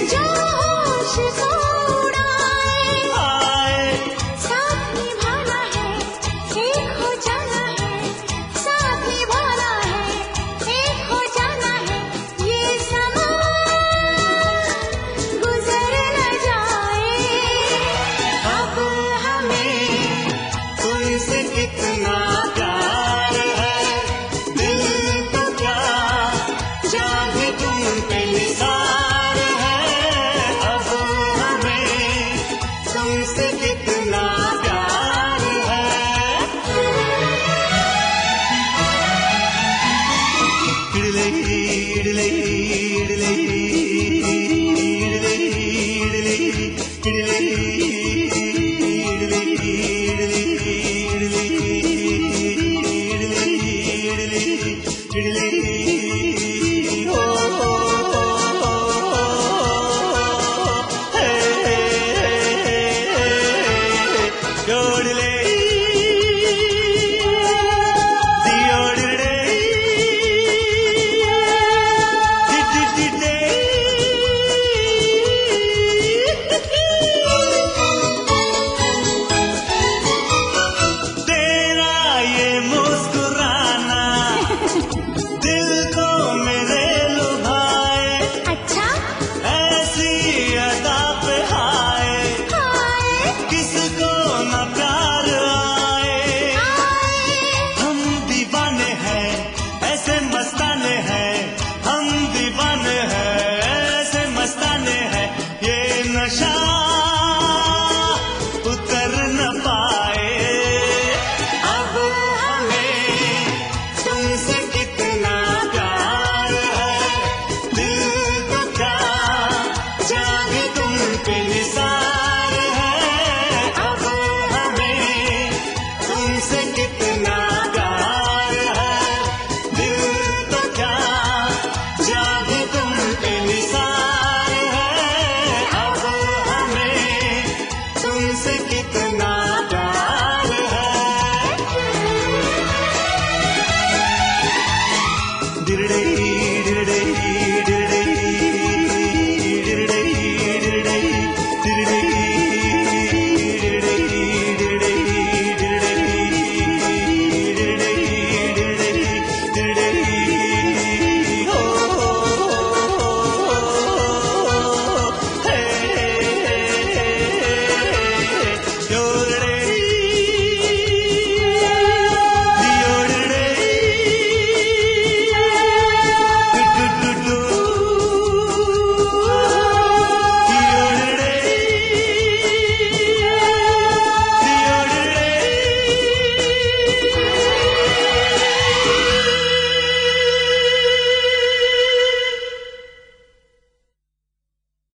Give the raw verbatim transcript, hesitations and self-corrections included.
जो होश को उड़ाए, आए साथ निभाना है, एक हो जाना है, साथ निभाना है, एक हो जाना है। ये समा गुजर न जाए, अब हमें तुमसे कितना प्यार है, दिल तो क्या जान भी तुम पे निसार है। अब हमें तुमसे कितना प्यार है। इडली इडली इडली इडली इडली मस्ताने हैं, हम दीवाने हैं, ऐसे मस्ताने हैं, ये नशा